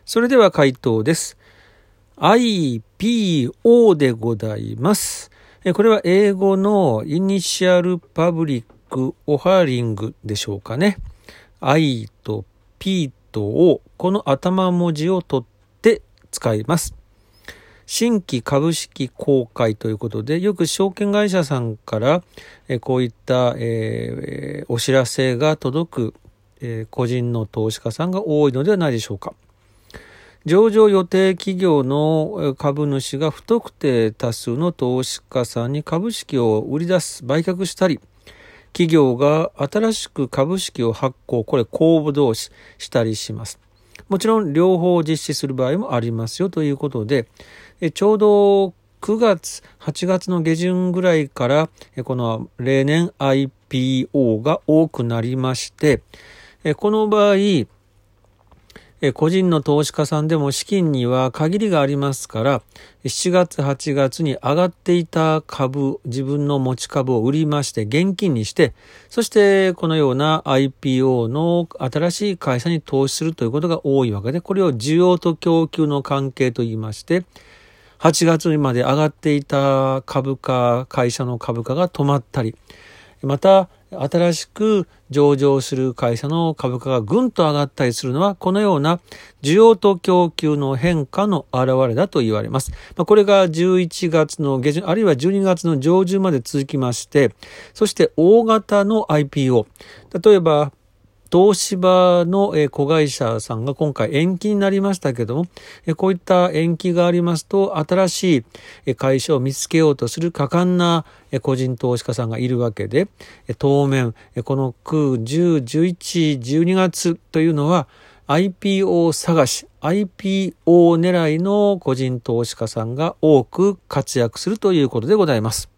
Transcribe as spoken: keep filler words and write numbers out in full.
それでは回答です。アイピーオー でございます。これは英語のイニシャルパブリックオファーリングでしょうかね。I と P と O、この頭文字を取って使います。新規株式公開ということで、よく証券会社さんからこういった、えー、お知らせが届く、えー、個人の投資家さんが多いのではないでしょうか。上場予定企業の株主が不特定多数の投資家さんに株式を売り出す、売却したり、企業が新しく株式を発行、これ公募同士したりします。もちろん両方実施する場合もありますよということで、ちょうどくがつ、はちがつの下旬ぐらいからこの例年 アイピーオー が多くなりまして、この場合個人の投資家さんでも資金には限りがありますから、しちがつはちがつに上がっていた株、自分の持ち株を売りまして現金にして、そしてこのような アイピーオー の新しい会社に投資するということが多いわけで、これを需要と供給の関係と言いまして、はちがつまで上がっていた株価、会社の株価が止まったり、また新しく上場する会社の株価がぐんと上がったりするのは、このような需要と供給の変化の表れだと言われます。これがじゅういちがつの下旬、あるいはじゅうにがつの上旬まで続きまして、そして大型の アイピーオー、例えば東芝の子会社さんが今回延期になりましたけども、こういった延期がありますと、新しい会社を見つけようとする果敢な個人投資家さんがいるわけで、当面このく、じゅう、じゅういち、じゅうにがつというのは アイピーオー 探し、アイピーオー 狙いの個人投資家さんが多く活躍するということでございます。